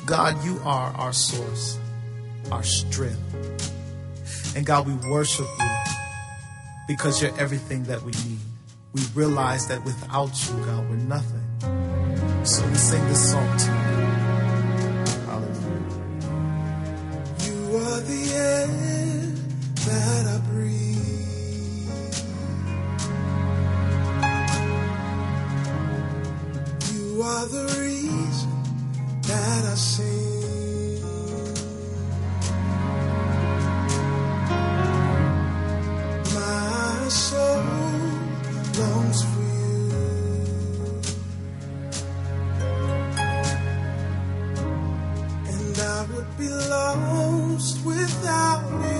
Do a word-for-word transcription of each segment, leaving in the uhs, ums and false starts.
God, you are our source, our strength. And God, we worship you because you're everything that we need. We realize that without you, God, we're nothing. So we sing this song to you. Hallelujah. You are the air that I breathe. You are the reason that I sing. My soul longs for you. And I would be lost without you.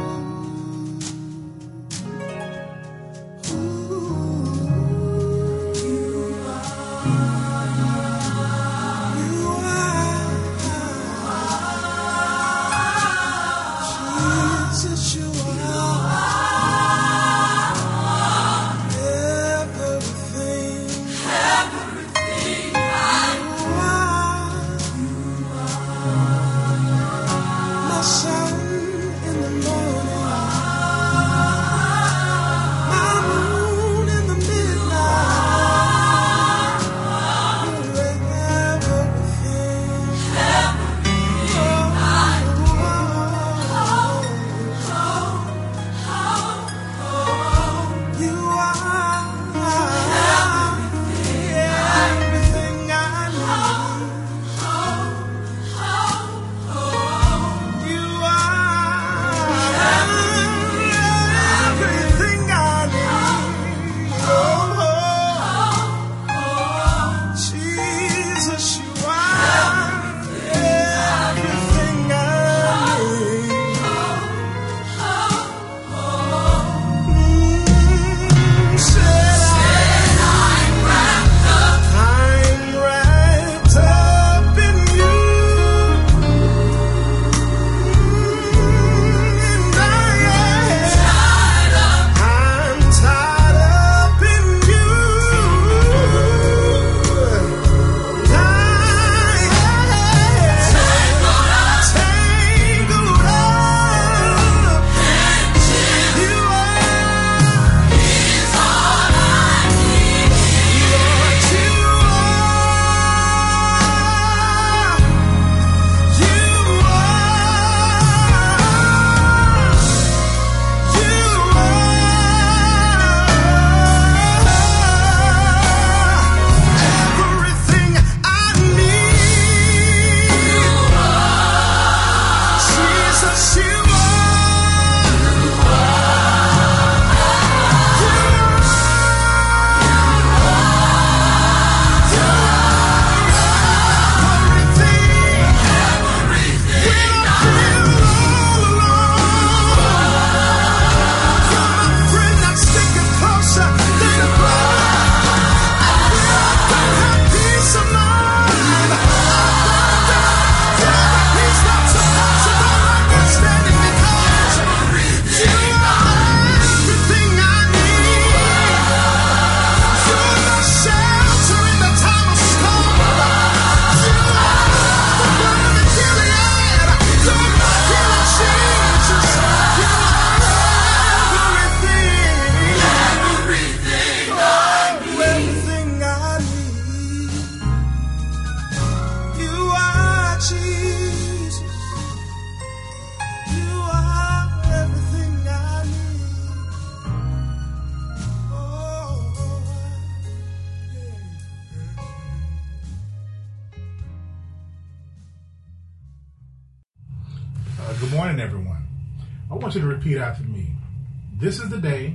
Good morning, everyone. I want you to repeat after me. This is the day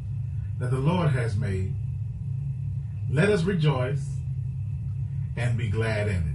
that the Lord has made. Let us rejoice and be glad in it.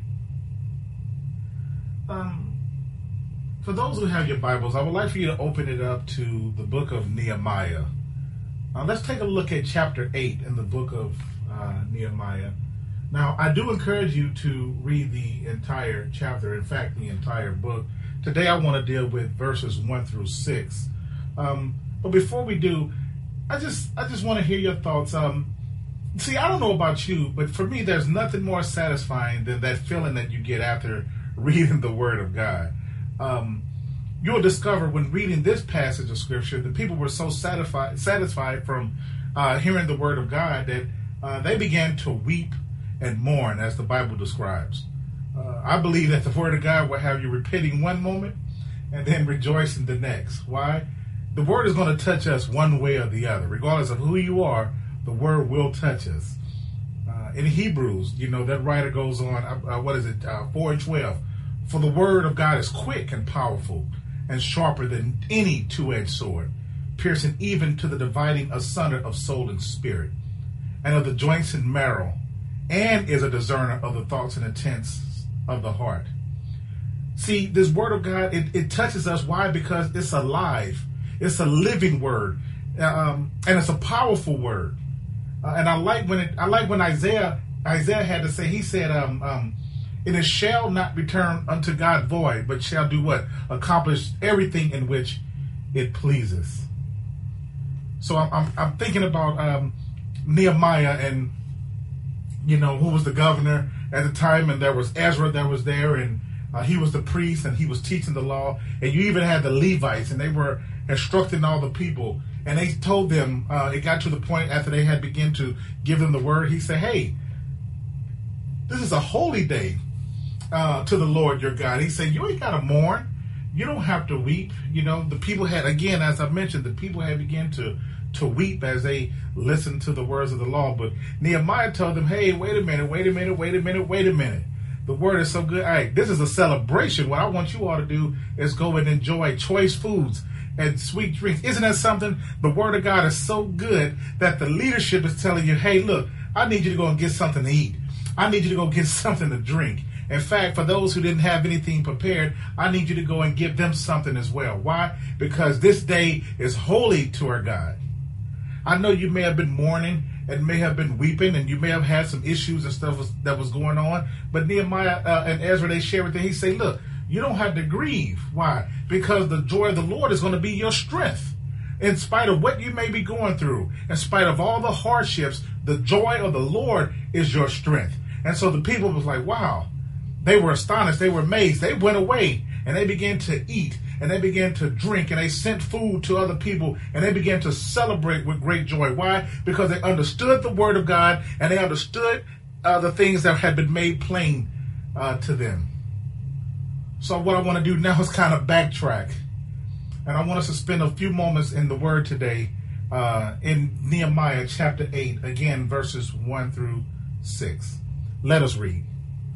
Um, for those who have your Bibles, I would like for you to open it up to the book of Nehemiah. Uh, let's take a look at chapter eight in the book of uh, Nehemiah. Now, I do encourage you to read the entire chapter, in fact, the entire book. Today, I want to deal with verses one through six. Um, but before we do, I just I just want to hear your thoughts. Um, see, I don't know about you, but for me, there's nothing more satisfying than that feeling that you get after reading the Word of God. Um, you'll discover when reading this passage of Scripture, the people were so satisfied, satisfied from uh, hearing the Word of God that uh, they began to weep and mourn, as the Bible describes. Uh, I believe that the Word of God will have you repenting one moment and then rejoicing the next. Why? The Word is going to touch us one way or the other. Regardless of who you are, the Word will touch us. Uh, in Hebrews, you know, that writer goes on, uh, what is it, uh, four and twelve. For the Word of God is quick and powerful and sharper than any two-edged sword, piercing even to the dividing asunder of soul and spirit, and of the joints and marrow, and is a discerner of the thoughts and intents of the heart. See, this Word of God, it, it touches us. Why? Because it's alive. It's a living Word, um, and it's a powerful Word. Uh, and I like when it. I like when Isaiah Isaiah had to say. He said, um, um, "It is shall not return unto God void, but shall do what? Accomplish everything in which it pleases." So I'm I'm, I'm thinking about um, Nehemiah, and you know, who was the governor at the time, and there was Ezra that was there, and uh, he was the priest, and he was teaching the law, and you even had the Levites, and they were instructing all the people, and they told them, uh, it got to the point after they had begun to give them the word, he said, hey, this is a holy day uh, to the Lord your God. He said, you ain't got to mourn. You don't have to weep. You know, the people had, again, as I mentioned, the people had begun to to weep as they listened to the words of the law. But Nehemiah told them, hey, wait a minute, wait a minute, wait a minute, wait a minute. The word is so good. All right, this is a celebration. What I want you all to do is go and enjoy choice foods and sweet drinks. Isn't that something? The word of God is so good that the leadership is telling you, hey, look, I need you to go and get something to eat. I need you to go get something to drink. In fact, for those who didn't have anything prepared, I need you to go and give them something as well. Why? Because this day is holy to our God. I know you may have been mourning and may have been weeping, and you may have had some issues and stuff was, that was going on. But Nehemiah uh, and Ezra, they share with them. He say, look, you don't have to grieve. Why? Because the joy of the Lord is going to be your strength. In spite of what you may be going through, in spite of all the hardships, the joy of the Lord is your strength. And so the people was like, wow. They were astonished. They were amazed. They went away and they began to eat and they began to drink and they sent food to other people and they began to celebrate with great joy. Why? Because they understood the word of God and they understood uh, the things that had been made plain uh, to them. So what I want to do now is kind of backtrack. And I want us to spend a few moments in the word today uh, in Nehemiah chapter eight, again, verses one through six. Let us read.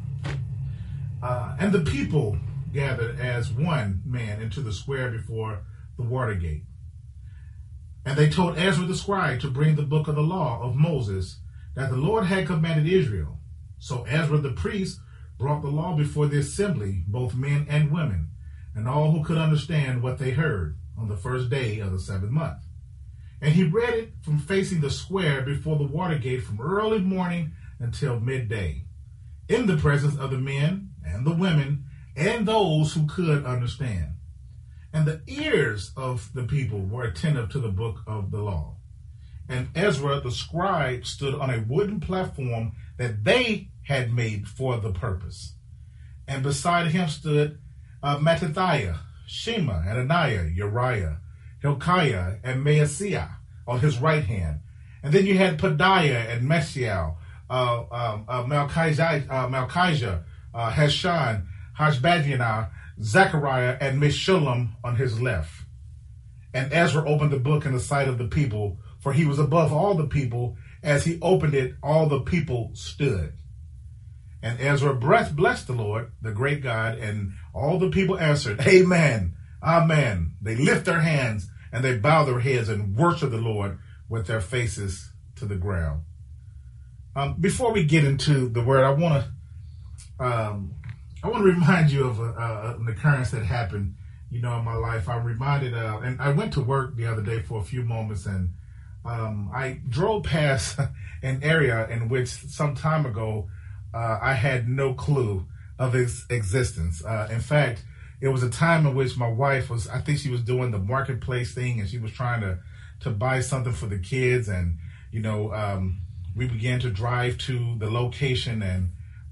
Uh, and the people gathered as one man into the square before the water gate. And they told Ezra the scribe to bring the book of the law of Moses that the Lord had commanded Israel. So Ezra the priest brought the law before the assembly, both men and women, and all who could understand what they heard on the first day of the seventh month. And he read it from facing the square before the water gate from early morning until midday, in the presence of the men and the women and those who could understand. And the ears of the people were attentive to the book of the law. And Ezra the scribe stood on a wooden platform that they had made for the purpose. And beside him stood uh, Mattithiah, Shema, Ananiah, Uriah, Hilkiah, and Maaseiah on his right hand. And then you had Pedaiah and Meshiel, uh, um, uh, Malchijah, uh, Malchijah, uh, Heshan, Hashbaddanah, Zechariah, and Meshullam on his left. And Ezra opened the book in the sight of the people, for he was above all the people. As he opened it, all the people stood. And Ezra blessed the Lord, the great God, and all the people answered, Amen, Amen. They lift their hands and they bow their heads and worship the Lord with their faces to the ground. Um, before we get into the word, I want to um, I want to remind you of a, uh, an occurrence that happened, you know, in my life. I'm reminded, uh, and I went to work the other day for a few moments, and um, I drove past an area in which some time ago uh, I had no clue of its existence. Uh, in fact, it was a time in which my wife was, I think she was doing the marketplace thing, and she was trying to, to buy something for the kids. And, you know, um, we began to drive to the location, and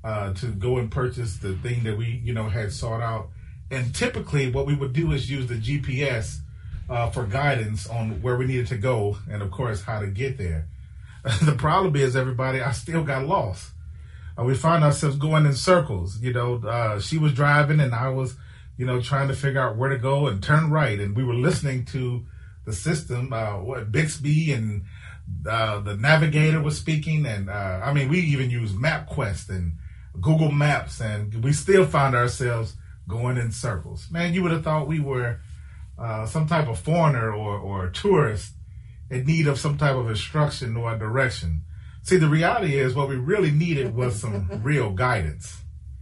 uh, to go and purchase the thing that we, you know, had sought out. And typically what we would do is use the G P S uh, for guidance on where we needed to go and, of course, how to get there. The problem is, everybody, I still got lost. Uh, we found ourselves going in circles. You know, uh, she was driving and I was, you know, trying to figure out where to go and turn right. And we were listening to the system, uh, what Bixby and uh, the navigator was speaking. And uh, I mean, we even used MapQuest and Google Maps, and we still found ourselves going in circles. Man, you would have thought we were uh, some type of foreigner or, or a tourist in need of some type of instruction or direction. See, the reality is what we really needed was some real guidance.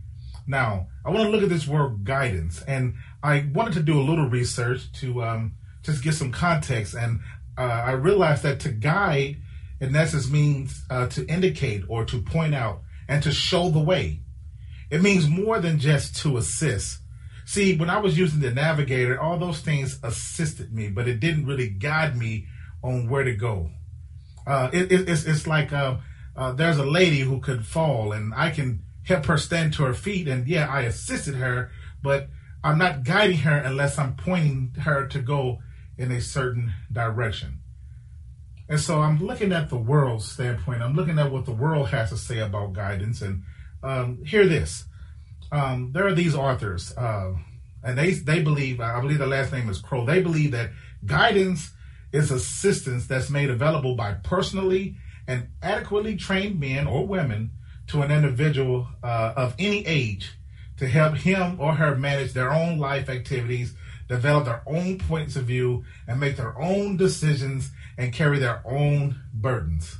Now, I want to look at this word guidance, and I wanted to do a little research to um, just get some context. And uh, I realized that to guide, in essence, means uh, to indicate or to point out and to show the way. It means more than just to assist. See, when I was using the navigator, all those things assisted me, but it didn't really guide me on where to go. Uh, it, it, it's, it's like uh, uh, there's a lady who could fall, and I can help her stand to her feet, and yeah, I assisted her, but I'm not guiding her unless I'm pointing her to go in a certain direction. And so I'm looking at the world's standpoint. I'm looking at what the world has to say about guidance, and um, hear this. Um, there are these authors, uh, and they they believe, I believe the last name is Crow, they believe that guidance is assistance that's made available by personally and adequately trained men or women to an individual uh, of any age to help him or her manage their own life activities, develop their own points of view, and make their own decisions and carry their own burdens.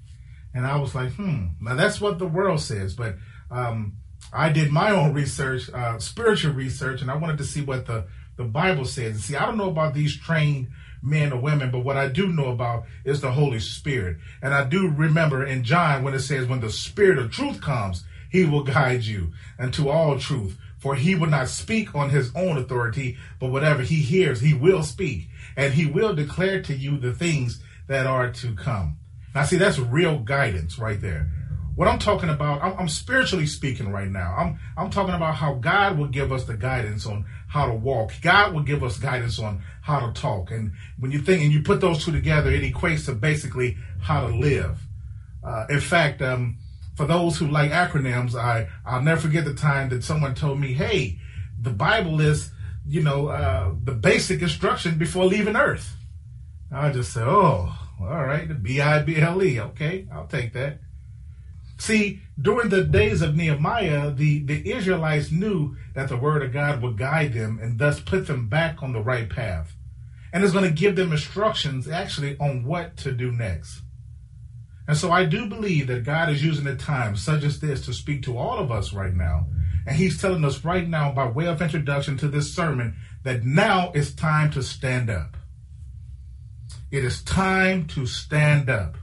And I was like, hmm, now that's what the world says. But um, I did my own research, uh, spiritual research, and I wanted to see what the, the Bible says. And see, I don't know about these trained men or women, but what I do know about is the Holy Spirit. And I do remember in John when it says, when the Spirit of truth comes, he will guide you into all truth. For he will not speak on his own authority, but whatever he hears, he will speak. And he will declare to you the things that are to come. Now, see, that's real guidance right there. What I'm talking about, I'm, I'm spiritually speaking right now. I'm I'm talking about how God will give us the guidance on how to walk. God will give us guidance on how to talk. And when you think and you put those two together, it equates to basically how to live. Uh, in fact, um, for those who like acronyms, I, I'll never forget the time that someone told me, hey, the Bible is, you know, uh, the basic instruction before leaving Earth. I just said, oh, all right, the B I B L E. Okay, I'll take that. See, during the days of Nehemiah, the, the Israelites knew that the word of God would guide them and thus put them back on the right path. And it's going to give them instructions actually on what to do next. And so I do believe that God is using a time such as this to speak to all of us right now. And he's telling us right now, by way of introduction to this sermon, that now it's time to stand up. It is time to stand up.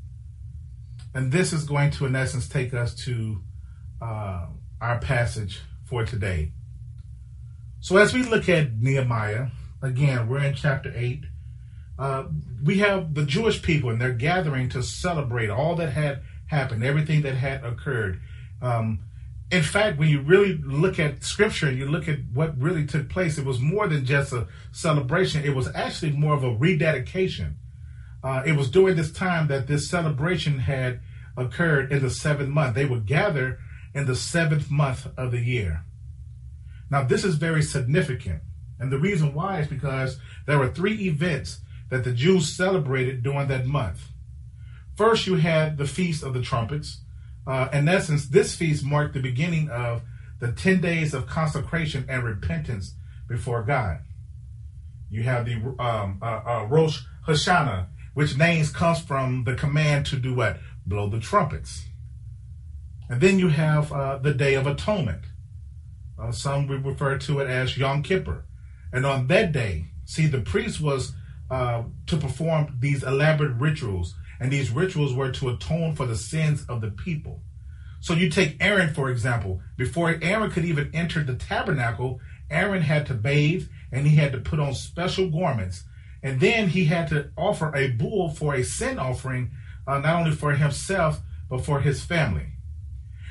And this is going to, in essence, take us to uh, our passage for today. So as we look at Nehemiah, again, we're in chapter eight. Uh, we have the Jewish people, and they're gathering to celebrate all that had happened, everything that had occurred. Um, in fact, when you really look at Scripture and you look at what really took place, it was more than just a celebration. It was actually more of a rededication. Uh, it was during this time that this celebration had occurred in the seventh month. They would gather in the seventh month of the year. Now, this is very significant. And the reason why is because there were three events that the Jews celebrated during that month. First, you had the Feast of the Trumpets. Uh, in essence, this feast marked the beginning of the ten days of consecration and repentance before God. You have the um, uh, uh, Rosh Hashanah, which names comes from the command to do what? Blow the trumpets. And then you have uh, the Day of Atonement. Uh, some would refer to it as Yom Kippur. And on that day, see, the priest was uh, to perform these elaborate rituals. And these rituals were to atone for the sins of the people. So you take Aaron, for example. Before Aaron could even enter the tabernacle, Aaron had to bathe and he had to put on special garments. And then he had to offer a bull for a sin offering, uh, not only for himself, but for his family.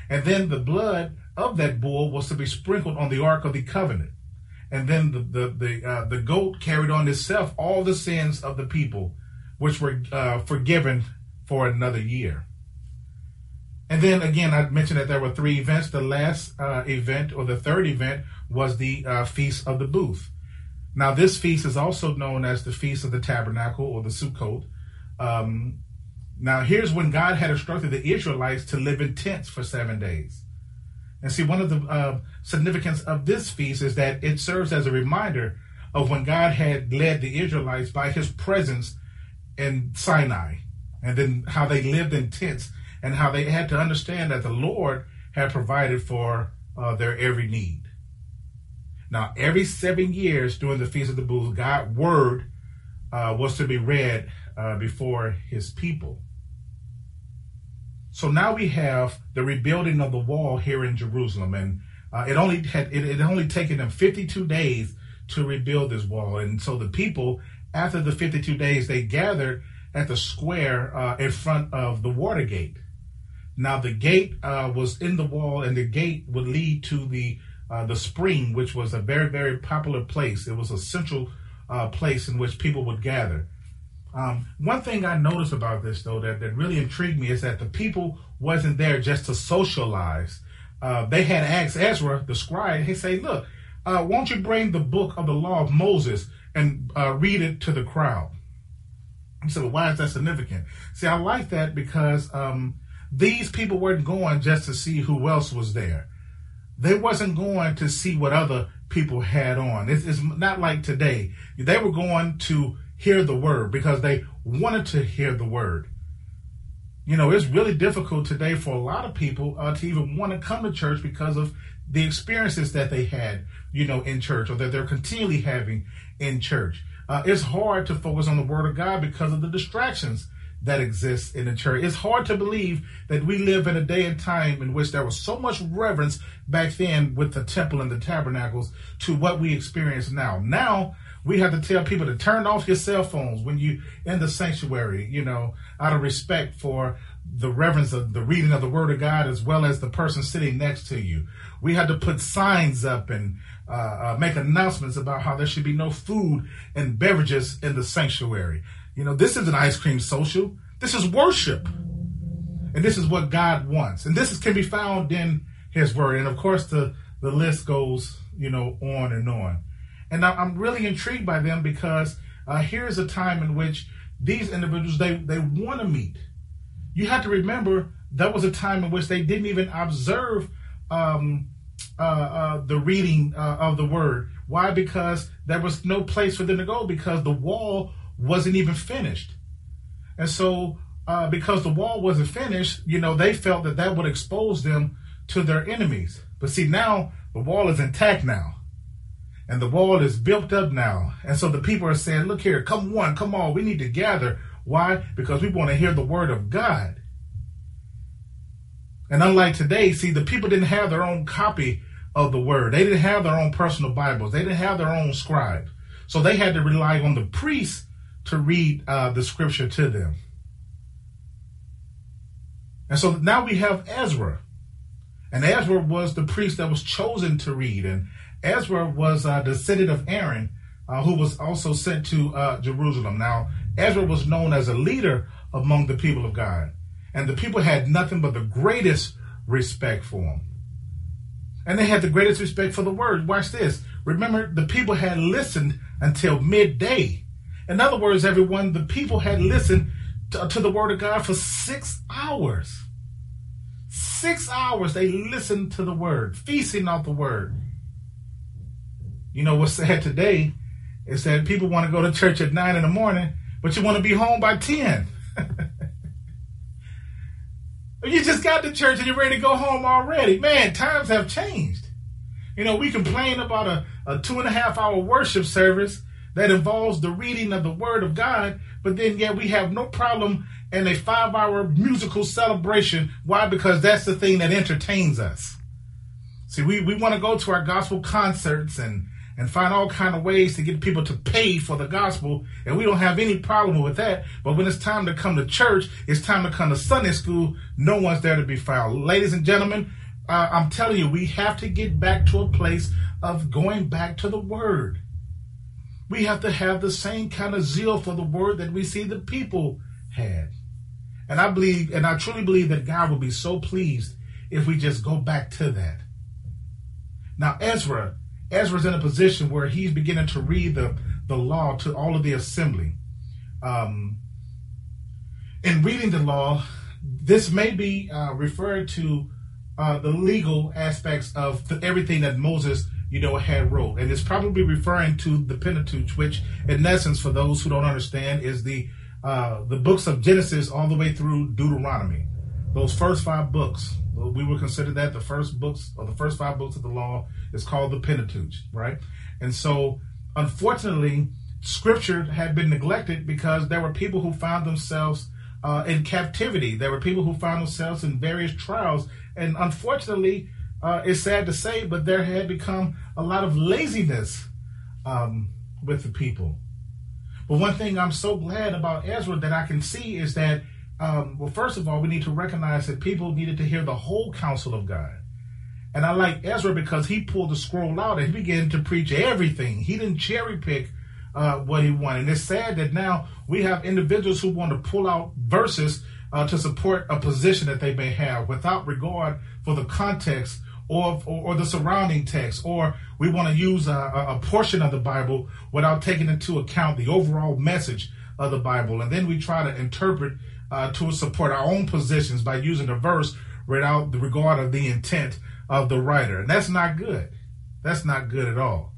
And then the blood of that bull was to be sprinkled on the Ark of the Covenant. And then the the the, uh, the goat carried on itself all the sins of the people, which were uh, forgiven for another year. And then again, I mentioned that there were three events. The last uh, event, or the third event, was the uh, Feast of the Booth. Now, this feast is also known as the Feast of the Tabernacle, or the Sukkot. Um, now, here's when God had instructed the Israelites to live in tents for seven days. And see, one of the uh, significance of this feast is that it serves as a reminder of when God had led the Israelites by his presence in Sinai, and then how they lived in tents, and how they had to understand that the Lord had provided for uh, their every need. Now, every seven years during the Feast of the Booths, God's word uh, was to be read uh, before his people. So now we have the rebuilding of the wall here in Jerusalem, and uh, it only had it, it only taken them fifty-two days to rebuild this wall. And so the people, after the fifty-two days, they gathered at the square uh, in front of the water gate. Now the gate uh, was in the wall, and the gate would lead to the uh, the spring, which was a very, very popular place. It was a central uh, place in which people would gather. Um, one thing I noticed about this, though, that, that really intrigued me is that the people wasn't there just to socialize. Uh, they had asked Ezra, the scribe, he say, look, uh, won't you bring the book of the law of Moses and uh, read it to the crowd? He said, well, why is that significant? See, I like that because um, these people weren't going just to see who else was there. They wasn't going to see what other people had on. It's, it's not like today. They were going to hear the word because they wanted to hear the word. You know, it's really difficult today for a lot of people uh, to even want to come to church because of the experiences that they had, you know, in church, or that they're continually having in church. Uh, it's hard to focus on the word of God because of the distractions that exist in the church. It's hard to believe that we live in a day and time in which there was so much reverence back then with the temple and the tabernacles to what we experience now. Now, we have to tell people to turn off your cell phones when you in the sanctuary, you know, out of respect for the reverence of the reading of the word of God, as well as the person sitting next to you. We had to put signs up and uh, uh, make announcements about how there should be no food and beverages in the sanctuary. You know, this isn't ice cream social. This is worship. And this is what God wants. And this is, can be found in his word. And of course, the, the list goes, you know, on and on. And I'm really intrigued by them because uh, here's a time in which these individuals, they, they want to meet. You have to remember that was a time in which they didn't even observe um, uh, uh, the reading uh, of the word. Why? Because there was no place for them to go because the wall wasn't even finished. And so uh, because the wall wasn't finished, you know, they felt that that would expose them to their enemies. But see, now the wall is intact now. And the wall is built up now. And so the people are saying, look here, come one, come on, we need to gather. Why? Because we want to hear the word of God. And unlike today, see, the people didn't have their own copy of the word. They didn't have their own personal Bibles. They didn't have their own scribe. So they had to rely on the priests to read uh, the scripture to them. And so now we have Ezra. And Ezra was the priest that was chosen to read. And Ezra was a descendant of Aaron, uh, who was also sent to uh, Jerusalem. Now, Ezra was known as a leader among the people of God. And the people had nothing but the greatest respect for him. And they had the greatest respect for the word. Watch this. Remember, the people had listened until midday. In other words, everyone, the people had listened to, to the word of God for six hours. Six hours they listened to the word, feasting off the word. You know what's sad today is that people want to go to church at nine in the morning, but you want to be home by ten. You just got to church and you're ready to go home already. Man, times have changed. You know, we complain about a, a two and a half hour worship service that involves the reading of the word of God, but then yet we have no problem in a five hour musical celebration. Why? Because that's the thing that entertains us. See, we, we want to go to our gospel concerts and and find all kind of ways to get people to pay for the gospel. And we don't have any problem with that. But when it's time to come to church, it's time to come to Sunday school, no one's there to be found. Ladies and gentlemen, uh, I'm telling you, we have to get back to a place of going back to the word. We have to have the same kind of zeal for the word that we see the people had. And I believe, and I truly believe that God will be so pleased if we just go back to that. Now, Ezra, Ezra's in a position where he's beginning to read the, the law to all of the assembly. Um, in reading the law, this may be uh, referred to uh, the legal aspects of the, everything that Moses, you know, had wrote. And it's probably referring to the Pentateuch, which in essence, for those who don't understand, is the uh, the books of Genesis all the way through Deuteronomy. Those first five books, we would consider that the first books, or the first five books of the law, is called the Pentateuch, right? And so, unfortunately, Scripture had been neglected because there were people who found themselves uh, in captivity. There were people who found themselves in various trials. And unfortunately, uh, it's sad to say, but there had become a lot of laziness um, with the people. But one thing I'm so glad about Ezra that I can see is that, um, well, first of all, we need to recognize that people needed to hear the whole counsel of God. And I like Ezra because he pulled the scroll out and he began to preach everything. He didn't cherry pick uh, what he wanted. And it's sad that now we have individuals who want to pull out verses uh, to support a position that they may have without regard for the context or, or, or the surrounding text, or we want to use a, a portion of the Bible without taking into account the overall message of the Bible. And then we try to interpret uh, to support our own positions by using a verse without the regard of the intent of the writer. And that's not good. That's not good at all.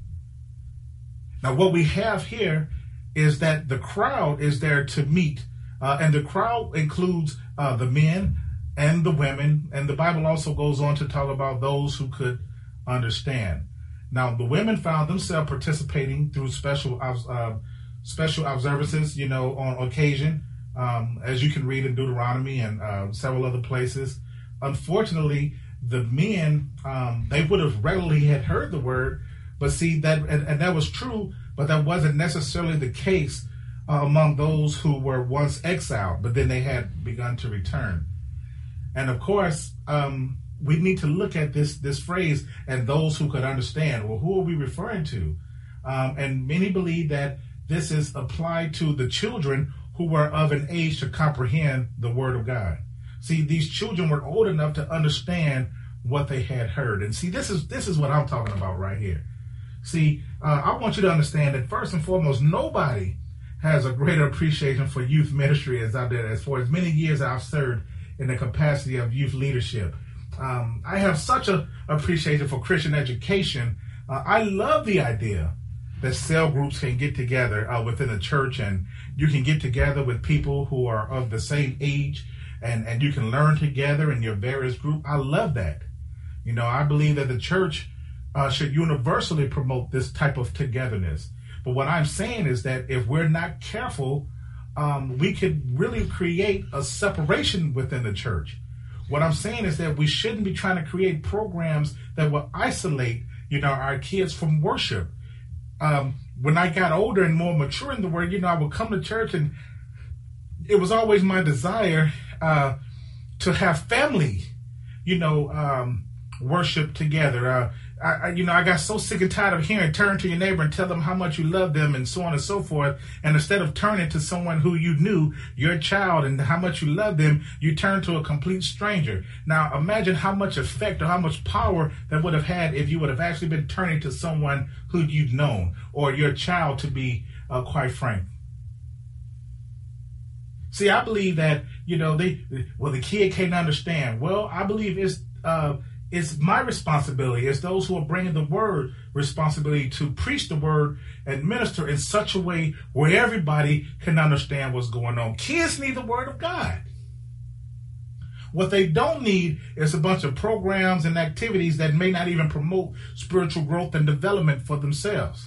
Now, what we have here is that the crowd is there to meet, uh, and the crowd includes uh, the men and the women, and the Bible also goes on to talk about those who could understand. Now, the women found themselves participating through special uh, special observances, you know, on occasion, um, as you can read in Deuteronomy and uh, several other places. Unfortunately, the men, um, they would have readily had heard the word, but see that, and, and that was true, but that wasn't necessarily the case uh, among those who were once exiled, but then they had begun to return. And of course, um, we need to look at this this phrase and those who could understand. Well, who are we referring to? Um, and many believe that this is applied to the children who were of an age to comprehend the word of God. See, these children were old enough to understand what they had heard. And see, this is this is what I'm talking about right here. See, uh, I want you to understand that first and foremost, nobody has a greater appreciation for youth ministry as I did, as for as many years I've served in the capacity of youth leadership. Um, I have such a appreciation for Christian education. Uh, I love the idea that cell groups can get together uh, within a church, and you can get together with people who are of the same age, and, and you can learn together in your various group. I love that. You know, I believe that the church uh, should universally promote this type of togetherness. But what I'm saying is that if we're not careful, um, we could really create a separation within the church. What I'm saying is that we shouldn't be trying to create programs that will isolate, you know, our kids from worship. Um, when I got older and more mature in the word, you know, I would come to church, and it was always my desire uh, to have family, you know, um, worship together. Uh, I, I, you know, I got so sick and tired of hearing turn to your neighbor and tell them how much you love them and so on and so forth. And instead of turning to someone who you knew, your child, and how much you love them, you turn to a complete stranger. Now, imagine how much effect or how much power that would have had if you would have actually been turning to someone who you'd known, or your child, to be uh, quite frank. See, I believe that, you know, they, well, the kid can't understand. Well, I believe it's, uh, it's my responsibility as those who are bringing the word responsibility to preach the word and minister in such a way where everybody can understand what's going on. Kids need the word of God. What they don't need is a bunch of programs and activities that may not even promote spiritual growth and development for themselves.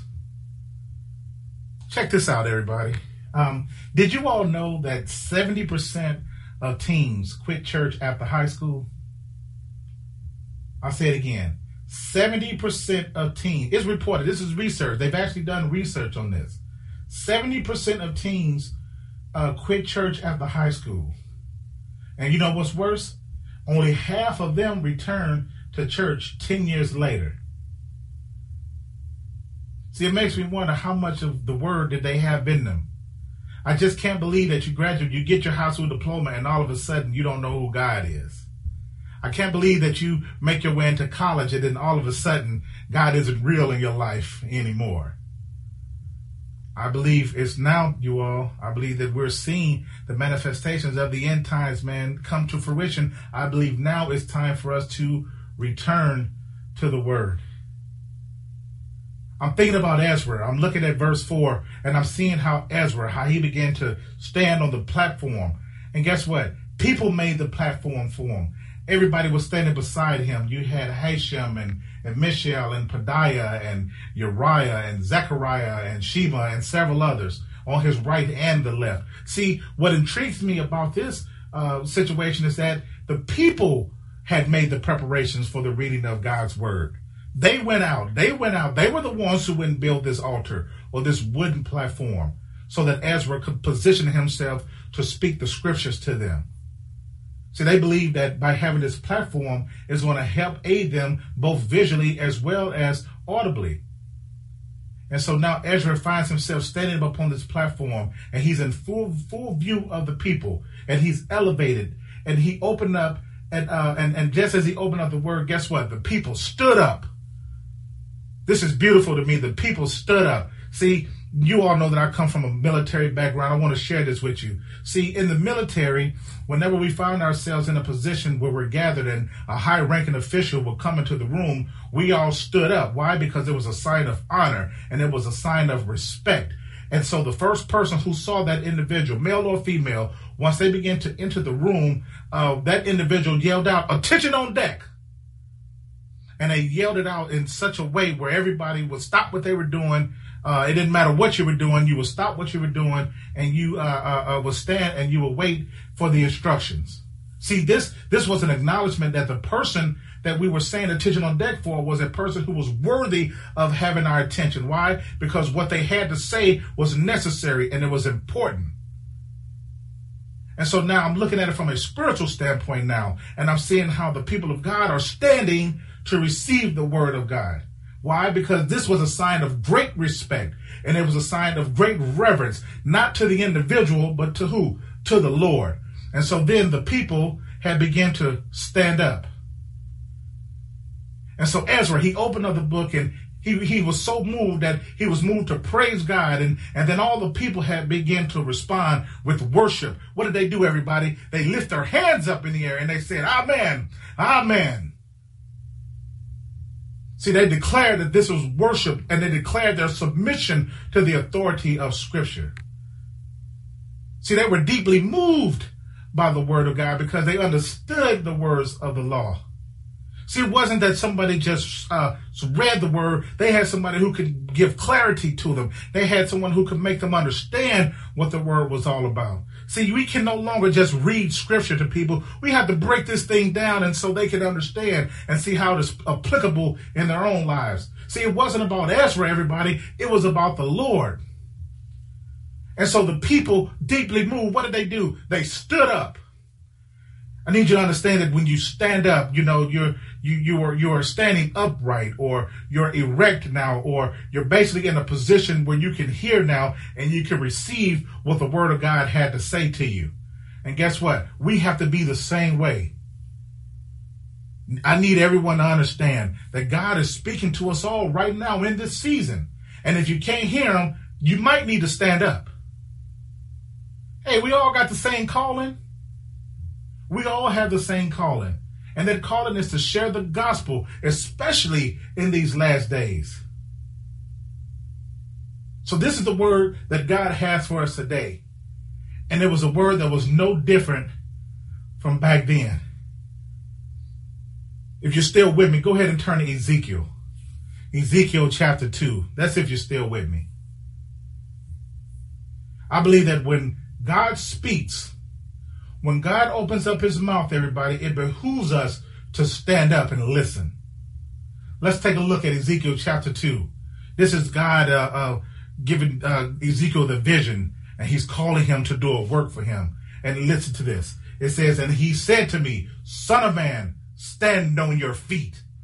Check this out, everybody. Um, did you all know that seventy percent of teens quit church after high school? I'll say it again. seventy percent of teens, it's reported, this is research. They've actually done research on this. seventy percent of teens uh, quit church after high school. And you know what's worse? Only half of them return to church ten years later. See, it makes me wonder how much of the word did they have in them. I just can't believe that you graduate, you get your high school diploma, and all of a sudden you don't know who God is. I can't believe that you make your way into college and then all of a sudden God isn't real in your life anymore. I believe it's now, you all, I believe that we're seeing the manifestations of the end times, man, come to fruition. I believe now it's time for us to return to the word. I'm thinking about Ezra. I'm looking at verse four, and I'm seeing how Ezra, how he began to stand on the platform. And guess what? People made the platform for him. Everybody was standing beside him. You had Hashem and, and Mishael and Pedaiah and Uriah and Zechariah and Sheba and several others on his right and the left. See, what intrigues me about this uh, situation is that the people had made the preparations for the reading of God's word. They went out. They went out. They were the ones who went and built this altar or this wooden platform so that Ezra could position himself to speak the scriptures to them. See, they believe that by having this platform is going to help aid them both visually as well as audibly. And so now Ezra finds himself standing up upon this platform, and he's in full full view of the people, and he's elevated, and he opened up, and uh, and and just as he opened up the word, guess what? The people stood up. This is beautiful to me. The people stood up. See, you all know that I come from a military background. I want to share this with you. See, in the military, whenever we find ourselves in a position where we're gathered and a high-ranking official will come into the room, we all stood up. Why? Because it was a sign of honor and it was a sign of respect. And so the first person who saw that individual, male or female, once they began to enter the room, uh, that individual yelled out, "Attention on deck." And they yelled it out in such a way where everybody would stop what they were doing. Uh, it didn't matter what you were doing. You would stop what you were doing, and you uh, uh, uh, would stand and you would wait for the instructions. See, this this was an acknowledgement that the person that we were saying attention on deck for was a person who was worthy of having our attention. Why? Because what they had to say was necessary and it was important. And so now I'm looking at it from a spiritual standpoint now, and I'm seeing how the people of God are standing to receive the word of God. Why? Because this was a sign of great respect, and it was a sign of great reverence, not to the individual, but to who? To the Lord. And so then the people had begun to stand up. And so Ezra, he opened up the book, and he, he was so moved that he was moved to praise God. And, and then all the people had begun to respond with worship. What did they do, everybody? They lift their hands up in the air and they said, "Amen, amen." See, they declared that this was worship, and they declared their submission to the authority of Scripture. See, they were deeply moved by the word of God because they understood the words of the law. See, it wasn't that somebody just uh, read the word. They had somebody who could give clarity to them. They had someone who could make them understand what the word was all about. See, we can no longer just read scripture to people. We have to break this thing down and so they can understand and see how it's applicable in their own lives. See, it wasn't about Ezra, everybody. It was about the Lord. And so the people, deeply moved, what did they do? They stood up. I need you to understand that when you stand up, you know, you're, you, you are, you are standing upright, or you're erect now, or you're basically in a position where you can hear now and you can receive what the word of God had to say to you. And guess what? We have to be the same way. I need everyone to understand that God is speaking to us all right now in this season. And if you can't hear him, you might need to stand up. Hey, we all got the same calling. We all have the same calling. And that calling is to share the gospel, especially in these last days. So this is the word that God has for us today. And it was a word that was no different from back then. If you're still with me, go ahead and turn to Ezekiel. Ezekiel chapter two. That's if you're still with me. I believe that when God speaks, when God opens up his mouth, everybody, it behooves us to stand up and listen. Let's take a look at Ezekiel chapter two. This is God uh, uh, giving uh, Ezekiel the vision, and he's calling him to do a work for him. And listen to this. It says, "And he said to me, Son of man, stand on your feet."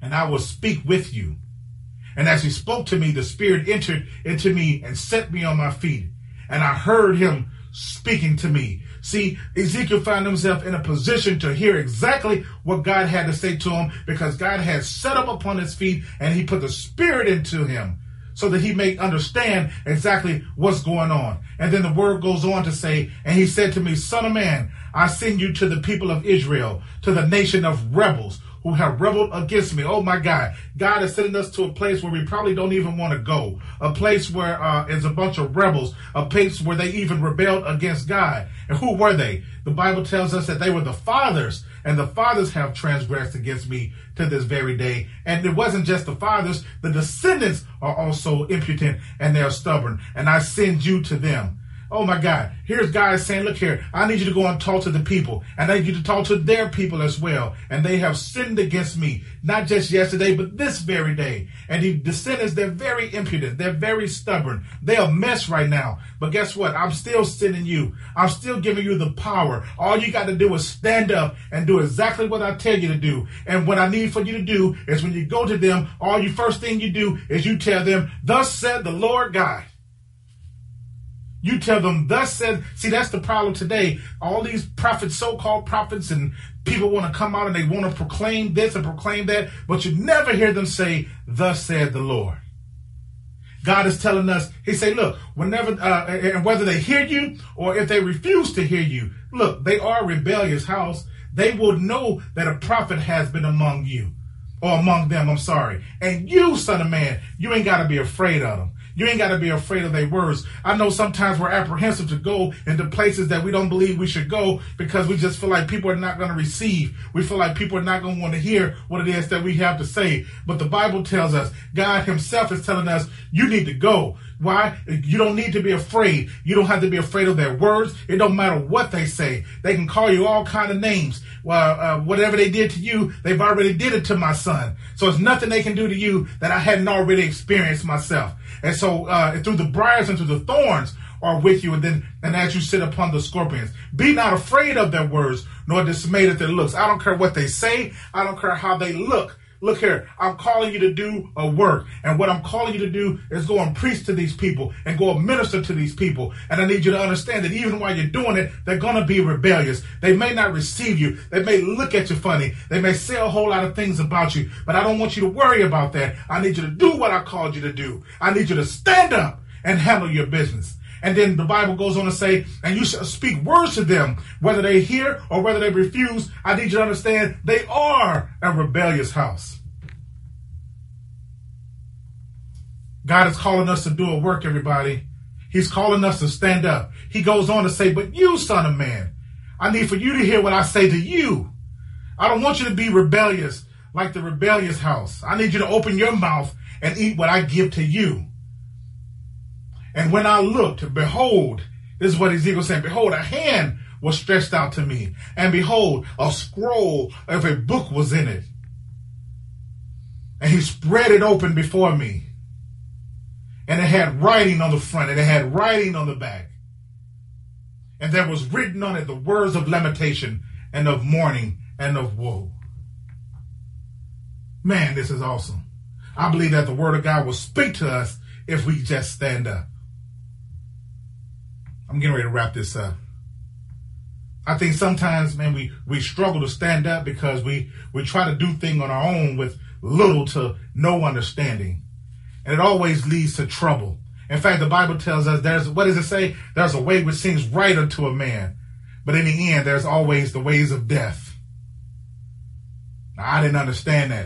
and I will speak with you. And as he spoke to me, the Spirit entered into me and set me on my feet. And I heard him speaking to me. See, Ezekiel found himself in a position to hear exactly what God had to say to him, because God had set him upon his feet and he put the Spirit into him so that he may understand exactly what's going on. And then the word goes on to say, and he said to me, Son of man, I send you to the people of Israel, to the nation of rebels who have rebelled against me. Oh my God. God is sending us to a place where we probably don't even want to go. A place where uh, is a bunch of rebels. A place where they even rebelled against God. And who were they? The Bible tells us that they were the fathers. And the fathers have transgressed against me to this very day. And it wasn't just the fathers. The descendants are also impudent and they're stubborn. And I send you to them. Oh my God, here's God saying, look here, I need you to go and talk to the people. And I need you to talk to their people as well. And they have sinned against me, not just yesterday, but this very day. And the descendants, they're very impudent. They're very stubborn. They're a mess right now. But guess what? I'm still sending you. I'm still giving you the power. All you got to do is stand up and do exactly what I tell you to do. And what I need for you to do is when you go to them, all you first thing you do is you tell them, thus said the Lord God. You tell them, thus said, see, that's the problem today. All these prophets, so-called prophets, and people want to come out and they want to proclaim this and proclaim that, but you never hear them say, thus said the Lord. God is telling us, he say, look, whenever, uh, and whether they hear you or if they refuse to hear you, look, they are a rebellious house. They will know that a prophet has been among you, or among them, I'm sorry. And you, son of man, you ain't got to be afraid of them. You ain't got to be afraid of their words. I know sometimes we're apprehensive to go into places that we don't believe we should go because we just feel like people are not going to receive. We feel like people are not going to want to hear what it is that we have to say. But the Bible tells us, God himself is telling us, you need to go. Why? You don't need to be afraid. You don't have to be afraid of their words. It don't matter what they say. They can call you all kind of names. Well, uh, whatever they did to you, they've already did it to my son. So it's nothing they can do to you that I hadn't already experienced myself. And so uh, through the briars and through the thorns are with you, and then and as you sit upon the scorpions, be not afraid of their words, nor dismayed at their looks. I don't care what they say. I don't care how they look. Look here, I'm calling you to do a work. And what I'm calling you to do is go and preach to these people and go and minister to these people. And I need you to understand that even while you're doing it, they're going to be rebellious. They may not receive you. They may look at you funny. They may say a whole lot of things about you. But I don't want you to worry about that. I need you to do what I called you to do. I need you to stand up and handle your business. And then the Bible goes on to say, and you shall speak words to them, whether they hear or whether they refuse. I need you to understand they are a rebellious house. God is calling us to do a work, everybody. He's calling us to stand up. He goes on to say, but you, son of man, I need for you to hear what I say to you. I don't want you to be rebellious like the rebellious house. I need you to open your mouth and eat what I give to you. And when I looked, behold, this is what Ezekiel said, behold, a hand was stretched out to me. And behold, a scroll of a book was in it. And he spread it open before me. And it had writing on the front, and it had writing on the back. And there was written on it the words of lamentation and of mourning and of woe. Man, this is awesome. I believe that the word of God will speak to us if we just stand up. I'm getting ready to wrap this up. I think sometimes, man, we, we struggle to stand up because we, we try to do things on our own with little to no understanding. And it always leads to trouble. In fact, the Bible tells us there's, what does it say? There's a way which seems right unto a man, but in the end, there's always the ways of death. Now, I didn't understand that.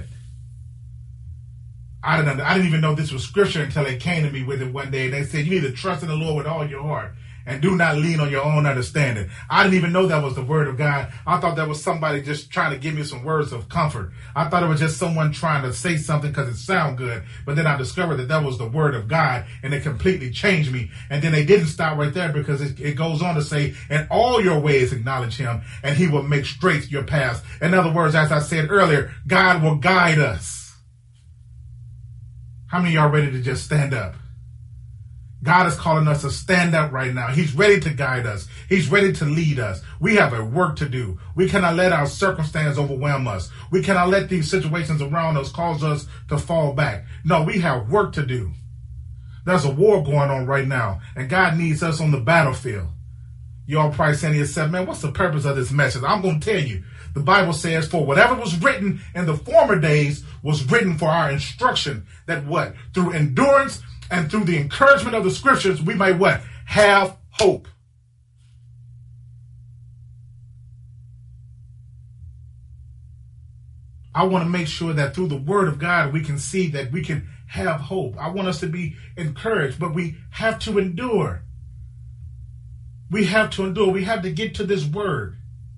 I didn't, I didn't even know this was scripture until they came to me with it one day. They said, you need to trust in the Lord with all your heart and do not lean on your own understanding. I didn't even know that was the word of God. I thought that was somebody just trying to give me some words of comfort. I thought it was just someone trying to say something because it sounded good. But then I discovered that that was the word of God, and it completely changed me. And then they didn't stop right there, because it, it goes on to say, in all your ways acknowledge him, and he will make straight your paths. In other words, as I said earlier, God will guide us. How many of y'all ready to just stand up? God is calling us to stand up right now. He's ready to guide us. He's ready to lead us. We have a work to do. We cannot let our circumstance overwhelm us. We cannot let these situations around us cause us to fall back. No, we have work to do. There's a war going on right now, and God needs us on the battlefield. Y'all probably saying to yourself, man, what's the purpose of this message? I'm going to tell you. The Bible says, for whatever was written in the former days was written for our instruction, that what? Through endurance and through the encouragement of the scriptures, we may what? Have hope. I want to make sure that through the word of God, we can see that we can have hope. I want us to be encouraged, but we have to endure. We have to endure. We have to get to this word.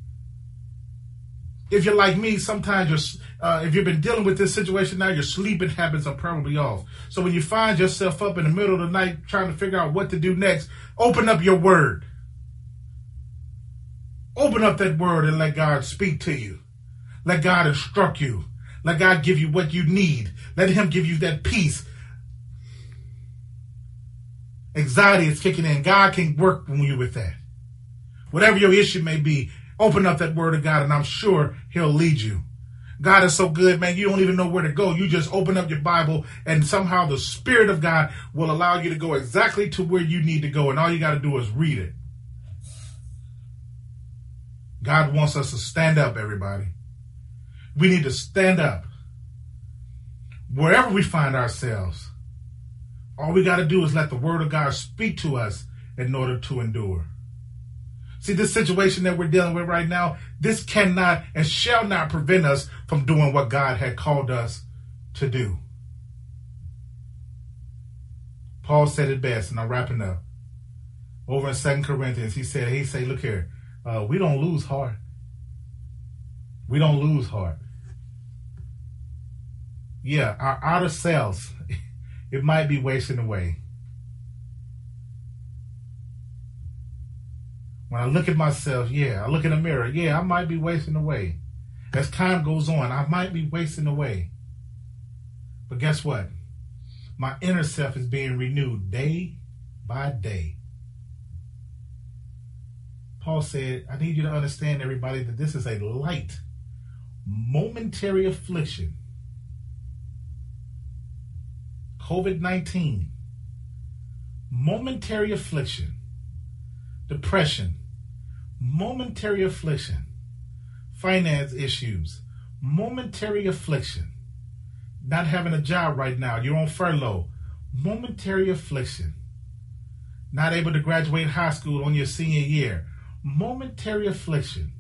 If you're like me, sometimes you're, uh, if you've been dealing with this situation now, your sleeping habits are probably off. So when you find yourself up in the middle of the night trying to figure out what to do next, open up your word. Open up that word and let God speak to you. Let God instruct you. Let God give you what you need. Let him give you that peace. Anxiety is kicking in. God can work with you with that. Whatever your issue may be, open up that word of God, and I'm sure he'll lead you. God is so good, man. You don't even know where to go. You just open up your Bible, and somehow the Spirit of God will allow you to go exactly to where you need to go, and all you got to do is read it. God wants us to stand up, everybody. We need to stand up. Wherever we find ourselves, all we got to do is let the word of God speak to us in order to endure. See, this situation that we're dealing with right now, this cannot and shall not prevent us from doing what God had called us to do. Paul said it best, and I'm wrapping up. Over in Second Corinthians, he said, he said, look here, uh, we don't lose heart. We don't lose heart. Yeah, our outer selves, it might be wasting away. When I look at myself, yeah, I look in the mirror, yeah, I might be wasting away. As time goes on, I might be wasting away. But guess what? My inner self is being renewed day by day. Paul said, I need you to understand, everybody, that this is a light, momentary affliction. COVID nineteen, momentary affliction. Depression, momentary affliction. Finance issues, momentary affliction. Not having a job right now, you're on furlough, momentary affliction. Not able to graduate high school on your senior year, momentary affliction.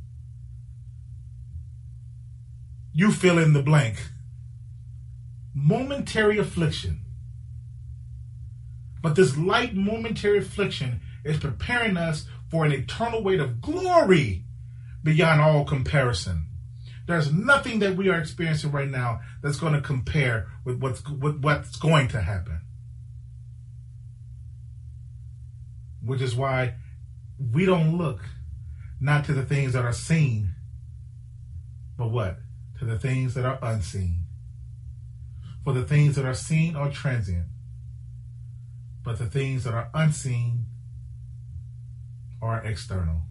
You fill in the blank. Momentary affliction. But this light momentary affliction is preparing us for an eternal weight of glory beyond all comparison. There's nothing that we are experiencing right now that's going to compare with what's, with what's going to happen. Which is why we don't look not to the things that are seen, but what? To the things that are unseen. For the things that are seen are transient, but the things that are unseen are external.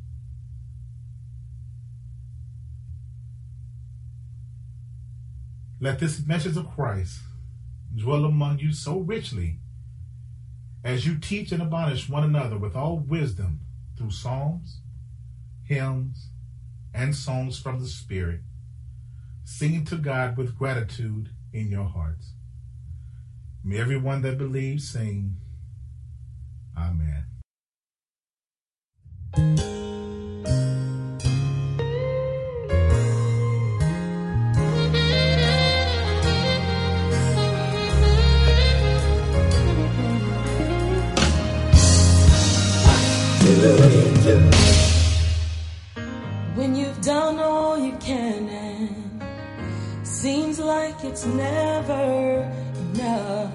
Let this message of Christ dwell among you so richly as you teach and admonish one another with all wisdom through psalms, hymns, and songs from the Spirit, singing to God with gratitude in your hearts. May everyone that believes sing, Amen. When you've done all you can and seems like it's never enough,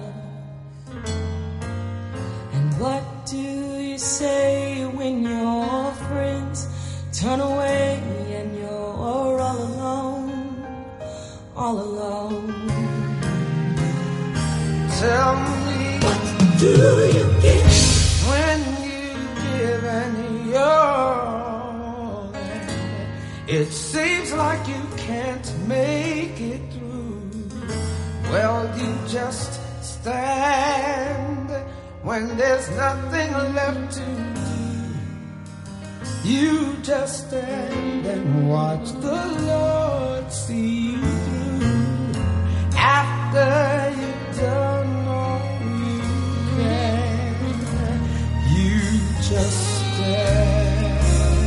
and what do you say when your friends turn away and you're all alone, all alone? Tell me, do you get? When you give and you're, it seems like you can't make it through. Well, you just stand when there's nothing left to do. You just stand and watch the Lord see you through. After you've done all you can, you just stand.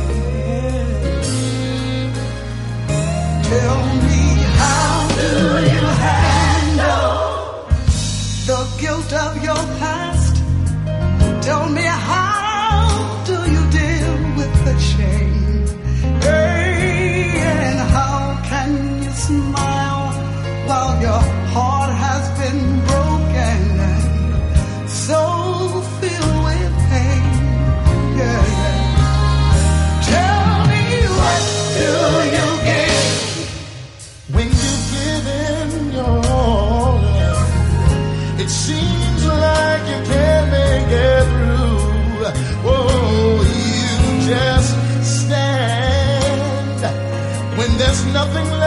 Tell me, how do you handle the guilt of your past? Tell me, how do you deal with the shame? Hey, and how can you smile while your heart has been broken and so filled with pain? Yeah, yeah. Tell me, what do you get When you give in your all, it seems like you can't make it through. Oh, you just stand when there's nothing left